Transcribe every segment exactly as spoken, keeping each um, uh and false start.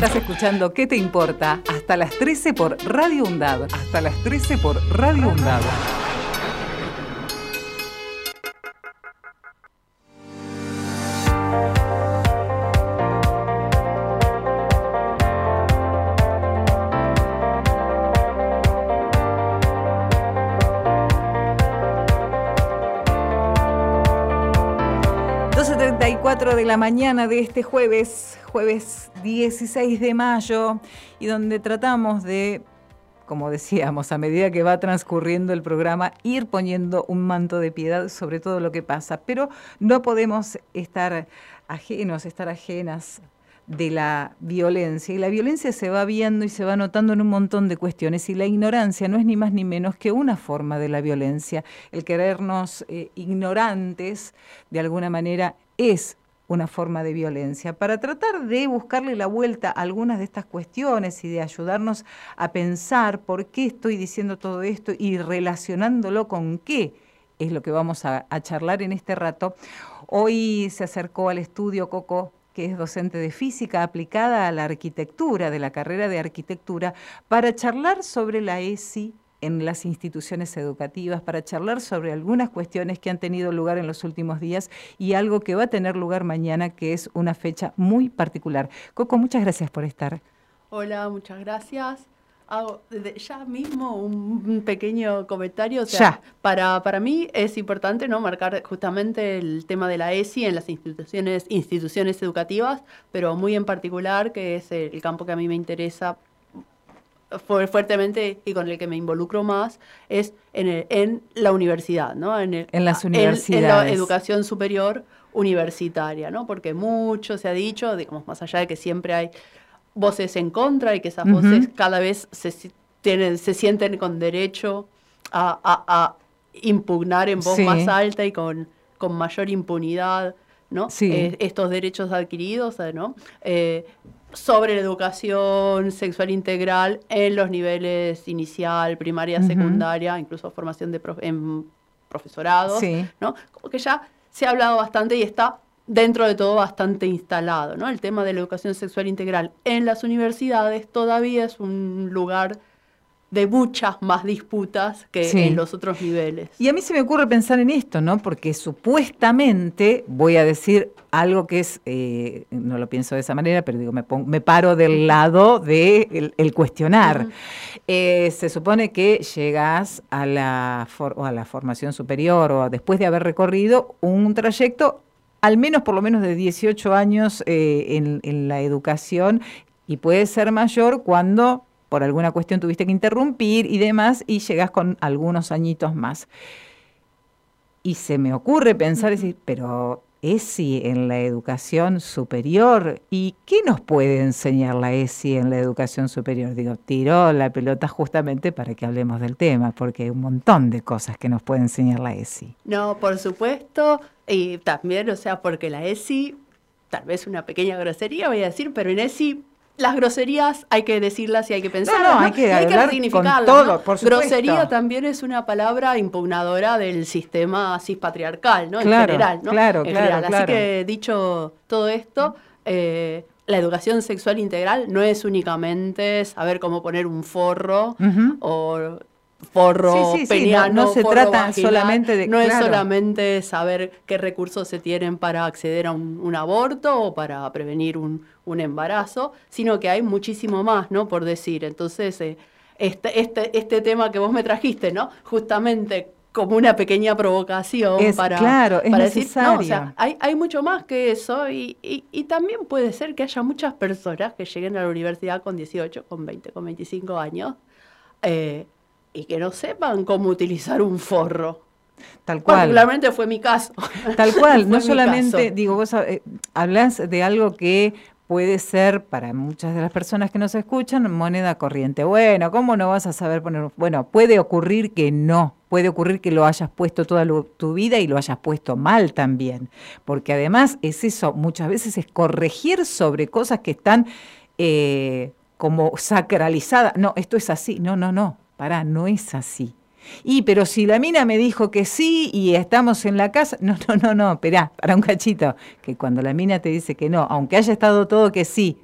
Estás escuchando ¿Qué te importa? Hasta las trece por Radio UNDAB. Hasta las trece por Radio UNDAB. doce treinta y cuatro de la mañana de este jueves, jueves dieciséis de mayo, y donde tratamos de, como decíamos, a medida que va transcurriendo el programa, ir poniendo un manto de piedad sobre todo lo que pasa. Pero no podemos estar ajenos, estar ajenas de la violencia. Y la violencia se va viendo y se va notando en un montón de cuestiones. Y la ignorancia no es ni más ni menos que una forma de la violencia. El querernos eh, ignorantes, de alguna manera, es una forma de violencia. Para tratar de buscarle la vuelta a algunas de estas cuestiones y de ayudarnos a pensar por qué estoy diciendo todo esto y relacionándolo con qué es lo que vamos a, a charlar en este rato, hoy se acercó al estudio Coco, que es docente de física aplicada a la arquitectura, de la carrera de arquitectura, para charlar sobre la E S I en las instituciones educativas, para charlar sobre algunas cuestiones que han tenido lugar en los últimos días y algo que va a tener lugar mañana, que es una fecha muy particular. Coco, muchas gracias por estar. Hola, muchas gracias. Hago desde ya mismo un pequeño comentario. O sea, ya. Para, para mí es importante, ¿no?, marcar justamente el tema de la E S I en las instituciones, instituciones educativas, pero muy en particular, que es el campo que a mí me interesa fuertemente y con el que me involucro más, es en, el, en la universidad, ¿no? En, el, en las universidades. En, en la educación superior universitaria, ¿no? Porque mucho se ha dicho, digamos, más allá de que siempre hay voces en contra y que esas uh-huh. voces cada vez se, tienen, se sienten con derecho a, a, a impugnar en voz sí. más alta y con, con mayor impunidad, ¿no? Sí. Eh, estos derechos adquiridos, ¿no? Eh, sobre la educación sexual integral en los niveles inicial, primaria, uh-huh. secundaria, incluso formación de prof en profesorados, sí. ¿no? Como que ya se ha hablado bastante y está dentro de todo bastante instalado, ¿no? El tema de la educación sexual integral en las universidades todavía es un lugar de muchas más disputas que sí. en los otros niveles. Y a mí se me ocurre pensar en esto, ¿no? Porque supuestamente, voy a decir algo que es, eh, no lo pienso de esa manera, pero digo, me, pongo, me paro del lado de el, el cuestionar. Uh-huh. eh, se supone que llegas a la, for, o a la formación superior o después de haber recorrido un trayecto, al menos por lo menos de dieciocho años eh, en, en la educación, y puede ser mayor cuando por alguna cuestión tuviste que interrumpir y demás, y llegás con algunos añitos más. Y se me ocurre pensar, uh-huh. decir, pero E S I en la educación superior, ¿y qué nos puede enseñar la E S I en la educación superior? Digo, tiró la pelota justamente para que hablemos del tema, porque hay un montón de cosas que nos puede enseñar la E S I. No, por supuesto, y también, o sea, porque la E S I, tal vez una pequeña grosería voy a decir, pero en E S I las groserías hay que decirlas y hay que pensarlas, no, no, ¿no? hay que, hay que resignificarlas, con todo, ¿no? por supuesto. Grosería también es una palabra impugnadora del sistema cispatriarcal, ¿no? Claro, en general, ¿no? Claro, en claro, general. claro. Así que, dicho todo esto, eh, la educación sexual integral no es únicamente saber cómo poner un forro uh-huh. o forro sí, sí, peniano, sí, no, no se forro trata vaginal, solamente de... No claro. es solamente saber qué recursos se tienen para acceder a un, un aborto o para prevenir un, un embarazo, sino que hay muchísimo más, ¿no?, por decir. Entonces, eh, este, este, este tema que vos me trajiste, ¿no?, justamente como una pequeña provocación es, para, claro, es para decir, no, o sea, hay, hay mucho más que eso y, y, y también puede ser que haya muchas personas que lleguen a la universidad con dieciocho, con veinte, con veinticinco años, eh, y que no sepan cómo utilizar un forro. Tal cual. Particularmente fue mi caso. Tal cual, no solamente, digo, vos eh, hablas de algo que puede ser para muchas de las personas que nos escuchan moneda corriente. Bueno, ¿cómo no vas a saber poner? Bueno, puede ocurrir que no, puede ocurrir que lo hayas puesto toda lo, tu vida y lo hayas puesto mal también, porque además es eso, muchas veces es corregir sobre cosas que están eh, como sacralizadas. No, esto es así, no, no, no. Pará, no es así. Y, pero si la mina me dijo que sí y estamos en la casa... No, no, no, no, esperá, para un cachito. Que cuando la mina te dice que no, aunque haya estado todo que sí,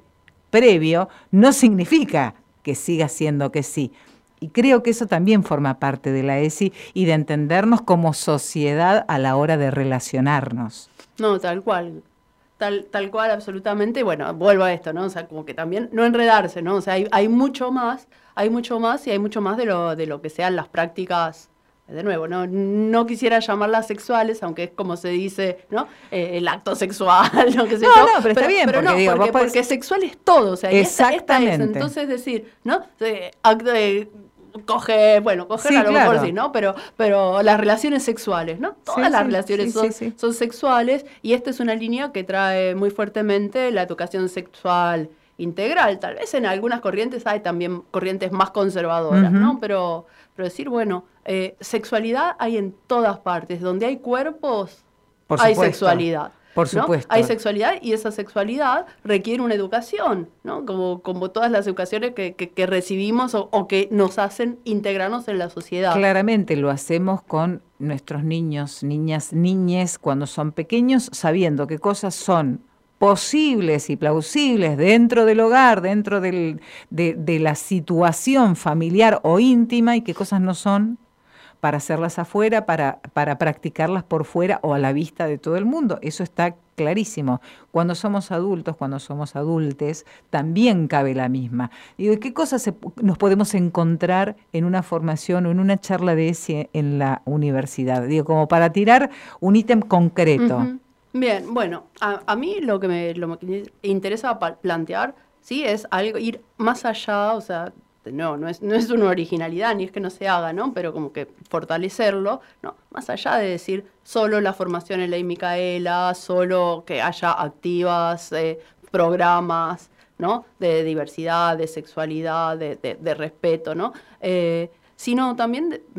previo, no significa que siga siendo que sí. Y creo que eso también forma parte de la ESI y de entendernos como sociedad a la hora de relacionarnos. No, tal cual. Tal, tal cual, absolutamente. Bueno, vuelvo a esto, ¿no? O sea, como que también no enredarse, ¿no? O sea, hay, hay mucho más, hay mucho más y hay mucho más de lo, de lo que sean las prácticas. De nuevo, no, no quisiera llamarlas sexuales, aunque es como se dice, ¿no? Eh, el acto sexual, lo que sé no, yo. No, pero está bien, pero porque, no, digo, porque, podés... porque sexual es todo, o sea, exactamente. Esta, esta es, entonces decir, ¿no? Eh, acto de coger, bueno, coger sí, a lo claro. mejor sí, ¿no? Pero, pero las relaciones sexuales, ¿no? Todas sí, las sí, relaciones sí, son, sí, sí. son sexuales y esta es una línea que trae muy fuertemente la educación sexual integral. Tal vez en algunas corrientes hay también corrientes más conservadoras, uh-huh. ¿no? Pero, pero decir, bueno, eh, sexualidad hay en todas partes. Donde hay cuerpos, Por hay supuesto. sexualidad. Por supuesto. ¿no? Hay sexualidad y esa sexualidad requiere una educación, ¿no? Como, como todas las educaciones que, que, que recibimos o, o que nos hacen integrarnos en la sociedad. Claramente lo hacemos con nuestros niños, niñas, niñes cuando son pequeños, sabiendo qué cosas son posibles y plausibles dentro del hogar, dentro del, de, de la situación familiar o íntima y qué cosas no son, para hacerlas afuera, para, para practicarlas por fuera o a la vista de todo el mundo. Eso está clarísimo. Cuando somos adultos, cuando somos adultes, también cabe la misma. Digo, ¿qué cosas se, nos podemos encontrar en una formación o en una charla de ese en la universidad? Digo, como para tirar un ítem concreto. Uh-huh. Bien, bueno, a, a mí lo que me, lo que me interesa plantear, sí, es algo, ir más allá, o sea, no, no es, no es una originalidad, ni es que no se haga, ¿no? Pero como que fortalecerlo, ¿no? Más allá de decir solo la formación en Ley Micaela, solo que haya activas, eh, programas, ¿no? De diversidad, de sexualidad, de, de, de respeto, ¿no? Eh, sino también de,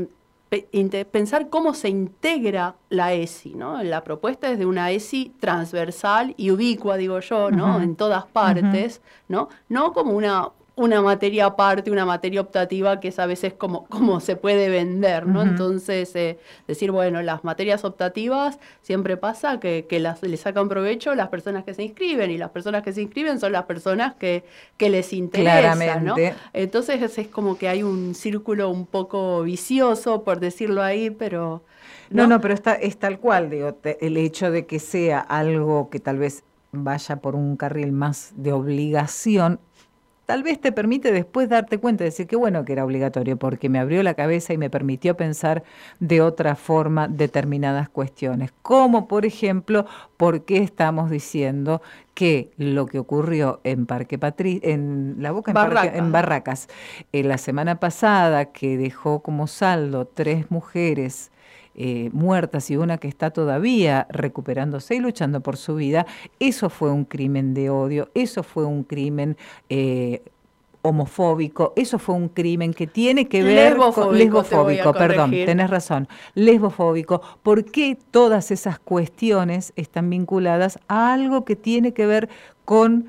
pe, pensar cómo se integra la ESI, ¿no? La propuesta es de una ESI transversal y ubicua, digo yo, ¿no? Uh-huh. En todas partes, uh-huh. ¿no? No como una... una materia aparte, una materia optativa que es a veces como, como se puede vender, ¿no? Uh-huh. Entonces, eh, decir, bueno, las materias optativas siempre pasa que, que las, les sacan provecho las personas que se inscriben y las personas que se inscriben son las personas que, que les interesa, claramente. ¿no? Entonces es, es como que hay un círculo un poco vicioso, por decirlo ahí, pero... No, no, no pero está, es tal cual, digo, te, el hecho de que sea algo que tal vez vaya por un carril más de obligación, tal vez te permite después darte cuenta de decir que bueno que era obligatorio porque me abrió la cabeza y me permitió pensar de otra forma determinadas cuestiones. Como por ejemplo, ¿por qué estamos diciendo que lo que ocurrió en Parque Patri en la Boca, en, Barraca. Parque, en Barracas, eh, la semana pasada, que dejó como saldo tres mujeres Eh, muertas y una que está todavía recuperándose y luchando por su vida, eso fue un crimen de odio, eso fue un crimen eh, homofóbico, eso fue un crimen que tiene que ver lesbofóbico, con lesbofóbico, perdón, tenés razón, lesbofóbico. ¿Por qué todas esas cuestiones están vinculadas a algo que tiene que ver con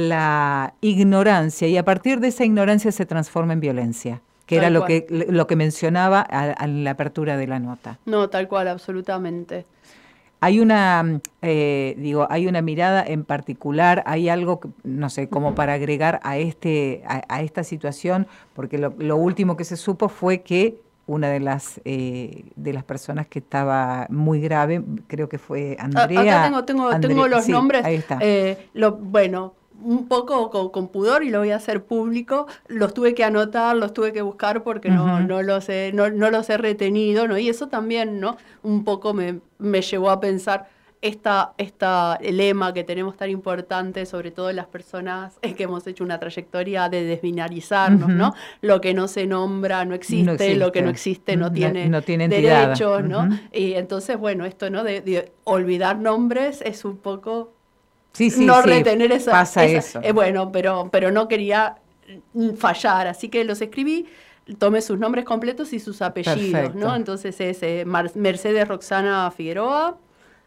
la ignorancia y a partir de esa ignorancia se transforma en violencia? Que era lo que, lo que mencionaba a, a la apertura de la nota. No, tal cual, absolutamente. Hay una, eh, digo, hay una mirada en particular, hay algo, no sé, como para agregar a, este, a, a esta situación, porque lo, lo último que se supo fue que una de las eh, de las personas que estaba muy grave, creo que fue Andrea. Acá tengo, tengo, Andrea, tengo los sí, nombres. Ahí está. Eh, lo, bueno... un poco con, con pudor y lo voy a hacer público, los tuve que anotar, los tuve que buscar porque uh-huh. no, no, los he, no, no los he retenido, ¿no? Y eso también, ¿no? Un poco me, me llevó a pensar esta, esta lema que tenemos tan importante, sobre todo las personas eh, que hemos hecho una trayectoria de desbinarizarnos, uh-huh. ¿no? Lo que no se nombra no existe, no existe. Lo que no existe no, no tiene, no tiene derechos, uh-huh. ¿no? Y entonces, bueno, esto, ¿no? De, de olvidar nombres es un poco... Sí, sí, no sí, retener esa... pasa esa eso. Eh, bueno, pero, pero no quería fallar, así que los escribí, tomé sus nombres completos y sus apellidos, perfecto. ¿No? Entonces es eh, Mar- Mercedes Roxana Figueroa,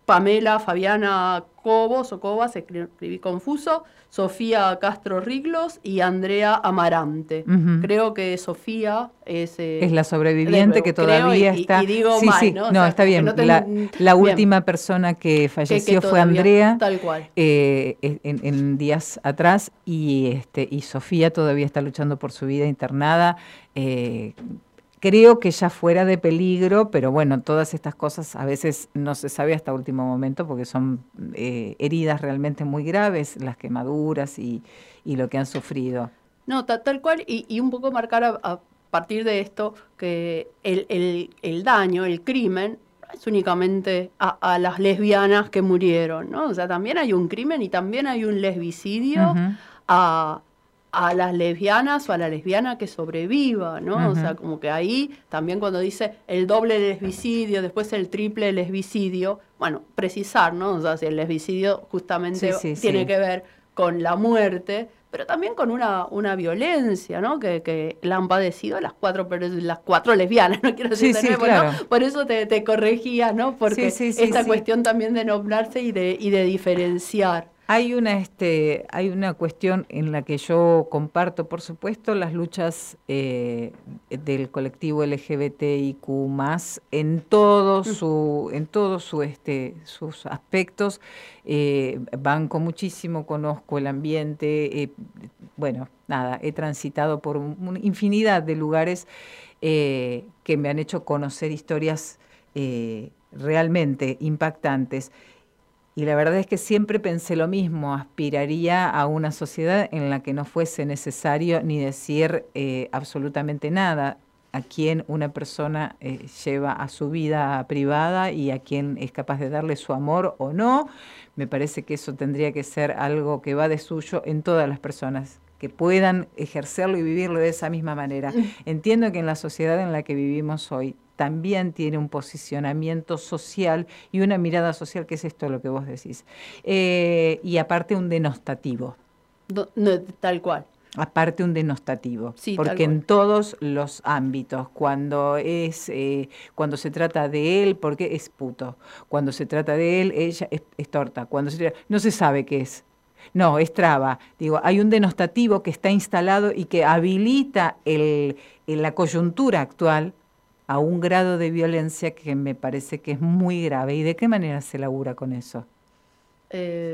Pamela Fabiana Cobos o Cobas, escribí confuso, Sofía Castro Riglos y Andrea Amarante. Uh-huh. Creo que Sofía es... Eh, es la sobreviviente de, que todavía y, está... Y, y digo sí, mal, sí, ¿no? no, O sea, está bien. No ten... La, la bien. última persona que falleció que, que fue Andrea. Tal cual. Eh, en, en días atrás y, este, y Sofía todavía está luchando por su vida internada. Eh, Creo que ya fuera de peligro, pero bueno, todas estas cosas a veces no se sabe hasta último momento porque son eh, heridas realmente muy graves, las quemaduras y, y lo que han sufrido. No, tal, tal cual, y, y un poco marcar a, a partir de esto que el, el, el daño, el crimen, no es únicamente a, a las lesbianas que murieron, ¿no? O sea, también hay un crimen y también hay un lesbicidio uh-huh. a... a las lesbianas o a la lesbiana que sobreviva, ¿no? Uh-huh. O sea, como que ahí también cuando dice el doble lesbicidio, después el triple lesbicidio, bueno, precisar, ¿no? O sea, si el lesbicidio justamente sí, sí, tiene sí. que ver con la muerte, pero también con una, una violencia, ¿no? Que, que la han padecido las cuatro, las cuatro lesbianas, no quiero decir sí, de nuevo, sí, claro. ¿no? Por eso te, te corregía, ¿no? Porque sí, sí, sí, esta sí. cuestión también de nombrarse y de, y de diferenciar. Hay una, este, hay una cuestión en la que yo comparto, por supuesto, las luchas eh, del colectivo L G B T I Q más, en todo su, en todos su, este, sus aspectos. Eh, banco muchísimo, conozco el ambiente, eh, bueno, nada, he transitado por un, una infinidad de lugares eh, que me han hecho conocer historias eh, realmente impactantes. Y la verdad es que siempre pensé lo mismo, aspiraría a una sociedad en la que no fuese necesario ni decir eh, absolutamente nada, a quien una persona eh, lleva a su vida privada y a quien es capaz de darle su amor o no. Me parece que eso tendría que ser algo que va de suyo en todas las personas, que puedan ejercerlo y vivirlo de esa misma manera. Entiendo que en la sociedad en la que vivimos hoy también tiene un posicionamiento social y una mirada social, que es esto lo que vos decís. Eh, y aparte un denostativo. No, no, tal cual. Aparte un denostativo, sí, porque en todos los ámbitos, cuando es eh, cuando se trata de él, porque es puto, cuando se trata de él, ella es, es torta, cuando se trata, no se sabe qué es. No, es traba. Digo, hay un denostativo que está instalado y que habilita el, el, la coyuntura actual a un grado de violencia que me parece que es muy grave. ¿Y de qué manera se labura con eso? Eh,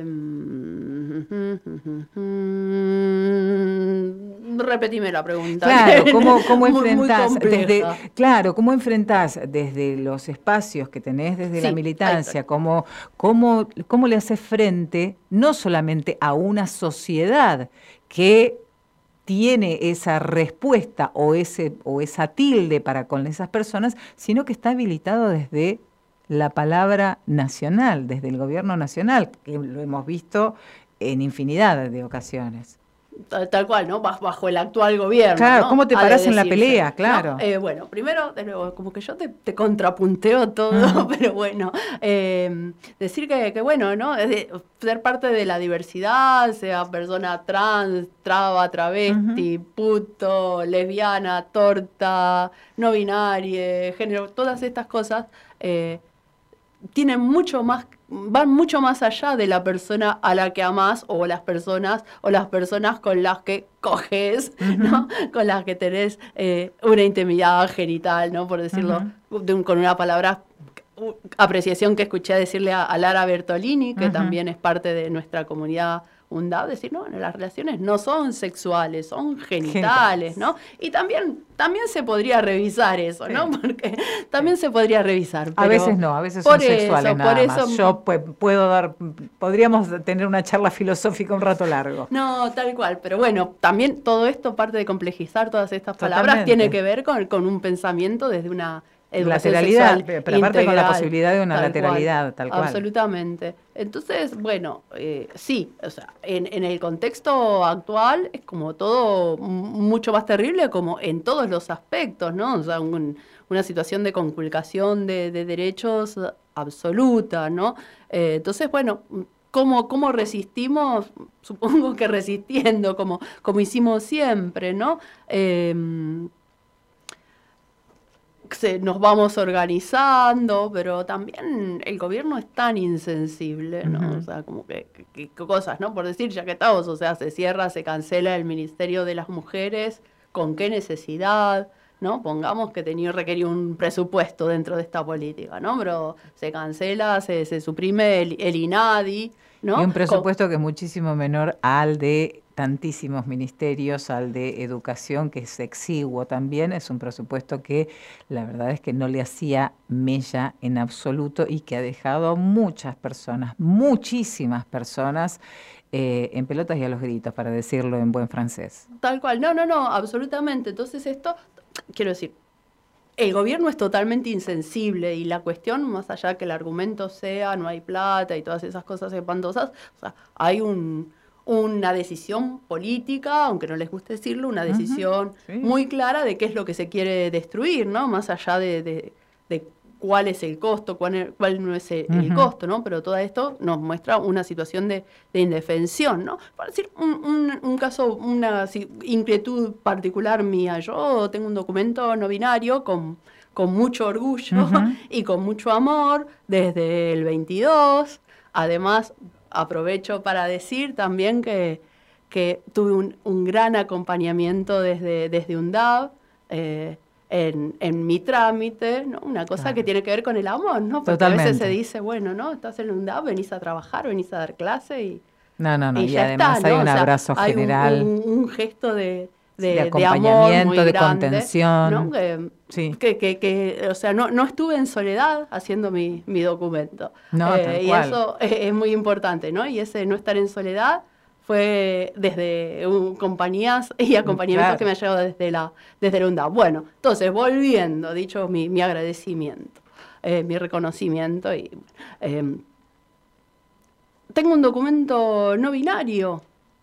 repetime la pregunta. Claro, ¿cómo, cómo enfrentás muy, muy desde, claro, cómo enfrentás desde los espacios que tenés desde sí, la militancia, cómo, cómo, cómo le haces frente no solamente a una sociedad que tiene esa respuesta o ese o esa tilde para con esas personas, sino que está habilitado desde la palabra nacional, desde el gobierno nacional, que lo hemos visto en infinidad de ocasiones. Tal, tal cual, ¿no? Bajo el actual gobierno. Claro, ¿no? ¿cómo te parás en la pelea? Claro. ¿No? Eh, bueno, primero, de nuevo, como que yo te, te contrapunteo todo, uh-huh. pero bueno, eh, decir que, que, bueno, ¿no? Es de, ser parte de la diversidad, sea persona trans, traba, travesti, uh-huh. puto, lesbiana, torta, no binaria, género, todas estas cosas, eh, tienen mucho más, van mucho más allá de la persona a la que amás o las personas o las personas con las que coges, uh-huh. ¿no? Con las que tenés eh, una intimidad genital, ¿no? Por decirlo uh-huh. de un, con una palabra, apreciación que escuché decirle a, a Lara Bertolini, que uh-huh. también es parte de nuestra comunidad U N D A B, decir, no, bueno, las relaciones no son sexuales, son genitales, ¿no? Y también, también se podría revisar eso, sí. ¿no? Porque también sí. se podría revisar. Pero a veces no, a veces son eso, sexuales nada por más. Eso, Yo pues, puedo dar, podríamos tener una charla filosófica un rato largo. No, tal cual, pero bueno, también todo esto, parte de complejizar todas estas palabras, Totalmente. tiene que ver con, con un pensamiento desde una lateralidad, pero aparte integral, con la posibilidad de una tal lateralidad, cual, tal cual. Absolutamente. Entonces, bueno, eh, sí, o sea, en, en el contexto actual es como todo mucho más terrible, como en todos los aspectos, ¿no? O sea, un, una situación de conculcación de, de derechos absoluta, ¿no? Eh, entonces, bueno, ¿cómo, cómo resistimos? Supongo que resistiendo, como, como hicimos siempre, ¿no? Eh, se, nos vamos organizando, pero también el gobierno es tan insensible, ¿no? Uh-huh. O sea, como que, que, que cosas, ¿no? Por decir, ya que estamos, o sea, se cierra, se cancela el Ministerio de las Mujeres, ¿con qué necesidad? ¿No? Pongamos que tenía requería un presupuesto dentro de esta política, ¿no? Pero se cancela, se, se suprime el, el INADI, ¿no? Y un presupuesto Con... que es muchísimo menor al de tantísimos ministerios, al de educación, que es exiguo también, es un presupuesto que la verdad es que no le hacía mella en absoluto y que ha dejado a muchas personas, muchísimas personas, eh, en pelotas y a los gritos, para decirlo en buen francés. Tal cual, no, no, no, absolutamente. Entonces esto, quiero decir, el gobierno es totalmente insensible y la cuestión, más allá que el argumento sea no hay plata y todas esas cosas espantosas, o sea, hay un... una decisión política, aunque no les guste decirlo, una decisión uh-huh, sí. muy clara de qué es lo que se quiere destruir, ¿no? Más allá de, de, de cuál es el costo, cuál, cuál no es el, uh-huh. el costo, ¿no? Pero todo esto nos muestra una situación de, de indefensión, ¿no? Para decir un, un, un caso, una si, inquietud particular mía, yo tengo un documento no binario con, con mucho orgullo uh-huh. y con mucho amor desde el veintidós, además... Aprovecho para decir también que, que tuve un, un gran acompañamiento desde, desde UNDAV eh, en, en mi trámite, ¿no? Una cosa claro. que tiene que ver con el amor, ¿no? Porque Totalmente. A veces se dice, bueno, ¿no? Estás en UNDAV, venís a trabajar, venís a dar clase y No, no, no, y, y, y además está, hay ¿no? un o sea, abrazo hay general. Un, un, un gesto de... De, de acompañamiento, de, amor muy de grande, contención. ¿no? Que, sí. que, que, que, o sea, no, no estuve en soledad haciendo mi, mi documento. No, eh, tal y cual. eso es, es muy importante, ¿no? Y ese no estar en soledad fue desde un, compañías y acompañamientos claro. que me ha llegado desde la, desde la UNDAV. Bueno, entonces, volviendo, dicho mi, mi agradecimiento, eh, mi reconocimiento. Y, eh, tengo un documento no binario.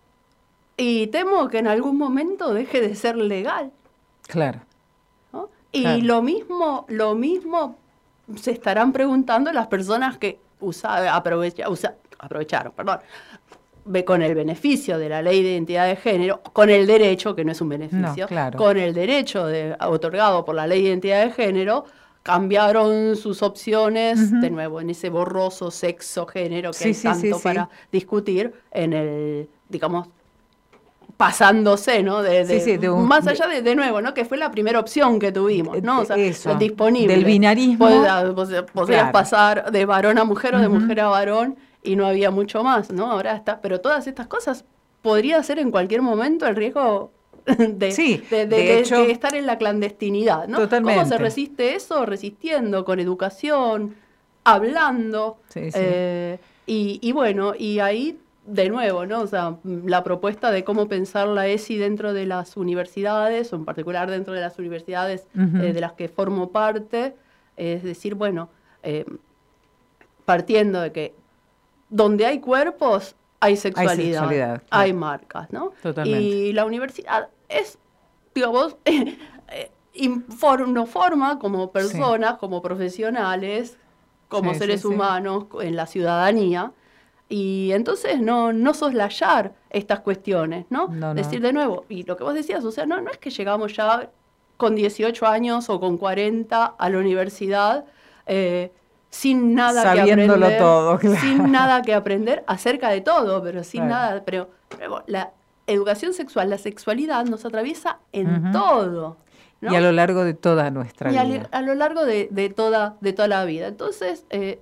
Y temo que en algún momento deje de ser legal. Claro. ¿No? Y claro. lo mismo, lo mismo se estarán preguntando las personas que usa, aprovecha, usa, aprovecharon, perdón, con el beneficio de la ley de identidad de género, con el derecho, que no es un beneficio, no, claro. con el derecho de, otorgado por la ley de identidad de género, cambiaron sus opciones, uh-huh. de nuevo, en ese borroso sexo, género que sí, hay sí, tanto sí, para sí. discutir en el, digamos, pasándose, ¿no? De, de, sí, sí, de un, más allá de, de nuevo, ¿no? Que fue la primera opción que tuvimos, ¿no? O sea, eso, disponible. Del binarismo. Podías, podías claro. pasar de varón a mujer o de uh-huh. mujer a varón y no había mucho más, ¿no? Ahora está, pero todas estas cosas podría ser en cualquier momento el riesgo de, sí, de, de, de, de, hecho, de estar en la clandestinidad, ¿no? Totalmente. ¿Cómo se resiste eso? Resistiendo, con educación, hablando. Sí, sí. Eh, y, y bueno, y ahí de nuevo, ¿no? O sea, la propuesta de cómo pensar la ESI dentro de las universidades, o en particular dentro de las universidades uh-huh. eh, de las que formo parte, es decir, bueno, eh, partiendo de que donde hay cuerpos hay sexualidad, hay, sexualidad, claro. hay marcas, ¿no? Totalmente. Y la universidad es, digamos, eh, eh, inform, nos forma como personas, sí. como profesionales, como sí, seres sí, humanos sí. en la ciudadanía. Y entonces no, no soslayar estas cuestiones, ¿no? No, no. Decir de nuevo, y lo que vos decías, o sea, no, no es que llegamos ya con dieciocho años o con cuarenta a la universidad eh, sin nada Sabiéndolo que aprender. todo, claro. Sin nada que aprender acerca de todo, pero sin claro. nada. Pero, pero la educación sexual, la sexualidad nos atraviesa en uh-huh. todo. ¿no? Y a lo largo de toda nuestra y vida. A, a lo largo de, de, toda, de toda la vida. Entonces, eh,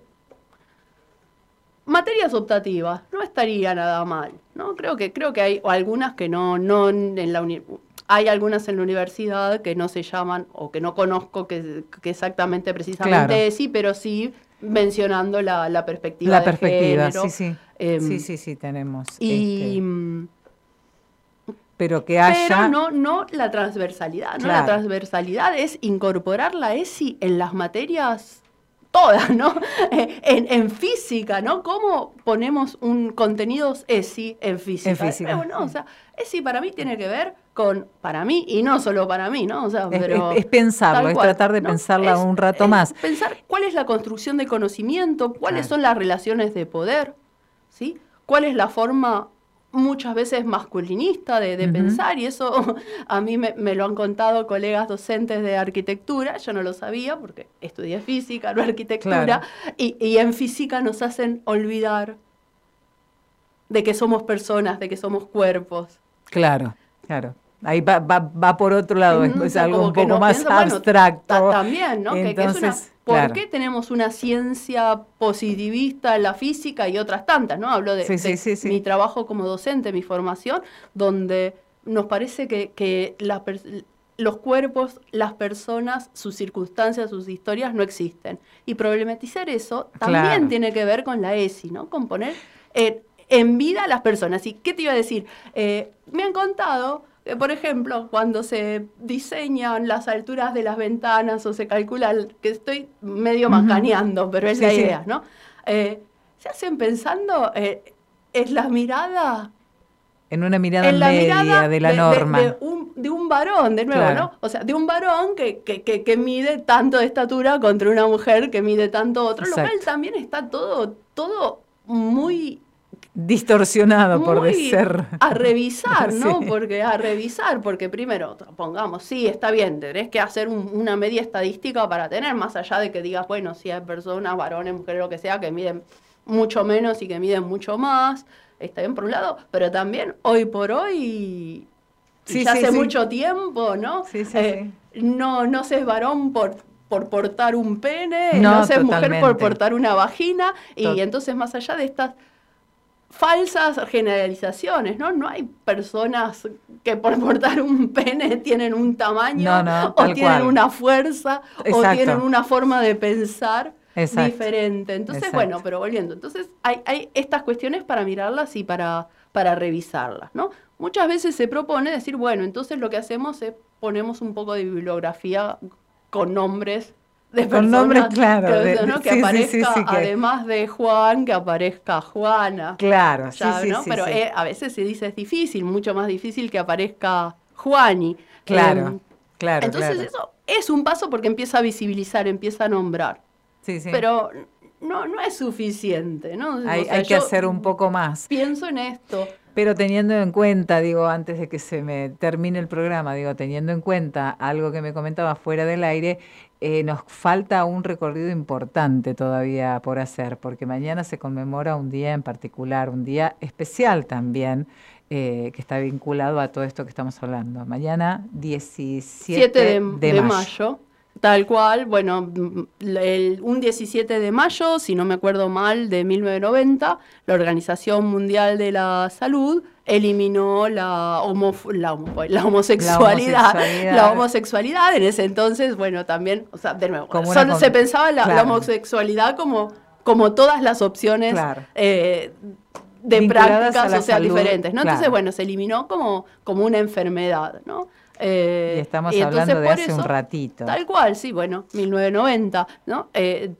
materias optativas, no estaría nada mal, ¿no? Creo que, creo que hay algunas que no, no en la uni- hay algunas en la universidad que no se llaman, o que no conozco que, que exactamente precisamente claro. sí, pero sí mencionando la, la perspectiva la de perspectiva, género. sí, sí. Eh, sí, sí, sí, tenemos. Y, este, pero que haya... Pero no, no la transversalidad, ¿no? Claro. La transversalidad es incorporar la ESI en las materias todas, ¿no? En, en física, ¿no? ¿Cómo ponemos un contenidos ESI en física? En física. Bueno, no, o sea, ESI para mí tiene que ver con, para mí, y no solo para mí, ¿no? O sea, es, pero es, es pensarlo, es cual, tratar de ¿no? pensarla es, un rato es más. Pensar cuál es la construcción de conocimiento, cuáles claro. son las relaciones de poder, ¿sí? ¿Cuál es la forma muchas veces masculinista de, de uh-huh. pensar, y eso a mí me, me lo han contado colegas docentes de arquitectura, yo no lo sabía porque estudié física, no arquitectura, claro. y, y en física nos hacen olvidar de que somos personas, de que somos cuerpos. Claro, claro. Ahí va, va, va por otro lado, es, es algo un poco no más piensa, abstracto. Bueno, también, ¿no? Entonces, que, que es una, ¿por claro. qué tenemos una ciencia positivista en la física y otras tantas, ¿no? Hablo de, sí, sí, de sí, sí. mi trabajo como docente, mi formación, donde nos parece que, que la, los cuerpos, las personas, sus circunstancias, sus historias no existen. Y problematizar eso también claro. tiene que ver con la E S I, ¿no? Con poner eh, en vida a las personas. ¿Y qué te iba a decir? Eh, me han contado... Por ejemplo, cuando se diseñan las alturas de las ventanas o se calcula, que estoy medio uh-huh. macaneando, pero es sí, la idea, sí. ¿no? Eh, se hacen pensando, eh, es la mirada... En una mirada en la media mirada de la de, norma. De, de, un, de un varón, de nuevo, claro. ¿no? O sea, de un varón que, que, que, que mide tanto de estatura contra una mujer que mide tanto otro, Exacto. lo cual también está todo, todo muy... distorsionado por de ser. A revisar, ¿no? Sí. Porque a revisar, porque primero, pongamos, sí, está bien, tenés que hacer un, una media estadística para tener, más allá de que digas, bueno, si hay personas, varones, mujeres, lo que sea, que miden mucho menos y que miden mucho más, está bien por un lado, pero también hoy por hoy, sí, ya sí, hace sí. mucho tiempo, ¿no? Sí, sí, eh, sí. No, no se es varón por... por portar un pene, no, no se es totalmente. mujer por portar una vagina, y Tot- entonces más allá de estas falsas generalizaciones, ¿no? No hay personas que por portar un pene tienen un tamaño, no, no, o tienen cual. una fuerza, Exacto. o tienen una forma de pensar Exacto. diferente. Entonces, Exacto. bueno, pero volviendo, entonces hay, hay estas cuestiones para mirarlas y para, para revisarlas, ¿no? Muchas veces se propone decir, bueno, entonces lo que hacemos es ponemos un poco de bibliografía con nombres de con nombres, claro. Que, de, ¿no? que sí, aparezca, sí, sí, sí, que... además de Juan, que aparezca Juana. Claro, ya, sí, sí, ¿no? sí. Pero sí. Eh, a veces se dice es difícil, mucho más difícil que aparezca Juani. Claro, eh, claro. Entonces claro. eso es un paso porque empieza a visibilizar, empieza a nombrar. Sí, sí. Pero no, no es suficiente, ¿no? Hay, o sea, hay que hacer un poco más. Pienso en esto. Pero teniendo en cuenta, digo, antes de que se me termine el programa, digo, teniendo en cuenta algo que me comentaba fuera del aire, eh, nos falta un recorrido importante todavía por hacer, porque mañana se conmemora un día en particular, un día especial también, eh, que está vinculado a todo esto que estamos hablando. Mañana, diecisiete de, de, de mayo. mayo. Tal cual, bueno, el, un diecisiete de mayo, si no me acuerdo mal, de mil novecientos noventa, la Organización Mundial de la Salud eliminó la, homo, la, homo, la, homosexualidad, la homosexualidad. La homosexualidad, en ese entonces, bueno, también, o sea, de nuevo, solo con... se pensaba la, claro. la homosexualidad como, como todas las opciones claro. eh, de vinculadas prácticas, o sea, salud, diferentes, ¿no? Claro. Entonces, bueno, se eliminó como, como una enfermedad, ¿no? Eh, y estamos y hablando de hace eso, un ratito. Tal cual, sí, bueno, mil novecientos noventa, ¿no? Eh,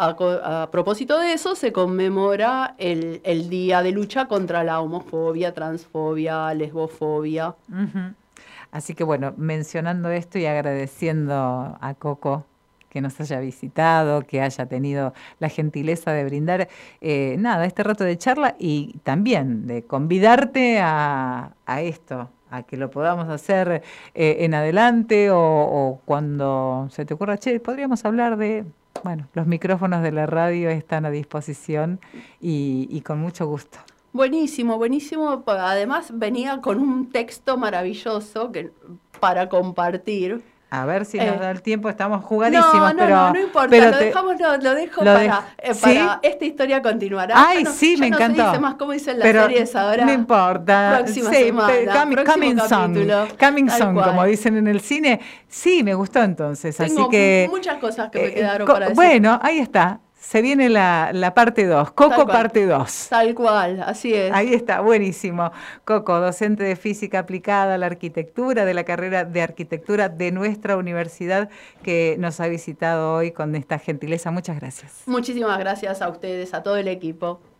a, a propósito de eso, se conmemora el, el Día de Lucha contra la homofobia, transfobia, lesbofobia. Uh-huh. Así que bueno, mencionando esto y agradeciendo a Coco que nos haya visitado, que haya tenido la gentileza de brindar, eh, nada, este rato de charla y también de convidarte a, a esto, a que lo podamos hacer eh, en adelante o, o cuando se te ocurra, che, podríamos hablar de, bueno, los micrófonos de la radio están a disposición y, y con mucho gusto. Buenísimo, buenísimo. Además venía con un texto maravilloso que, para compartir. A ver si nos eh, da el tiempo, estamos jugadísimos, no, no, pero... No, no importa, pero lo te, dejamos, no, lo dejo lo para, de, eh, ¿sí? para esta historia continuará. Ay, no, sí, me no encantó. Se dice más cómo dicen las pero series ahora. No importa. Próxima sí, semana, coming, próximo coming capítulo. Song, coming song, como dicen en el cine. Sí, me gustó entonces, Tengo así que... muchas cosas que me eh, quedaron co- para decir. Bueno, ahí está. Se viene la, la parte dos, Coco parte dos. Tal cual, así es. Ahí está, buenísimo. Coco, docente de física aplicada a la arquitectura, de la carrera de arquitectura de nuestra universidad, que nos ha visitado hoy con esta gentileza. Muchas gracias. Muchísimas gracias a ustedes, a todo el equipo.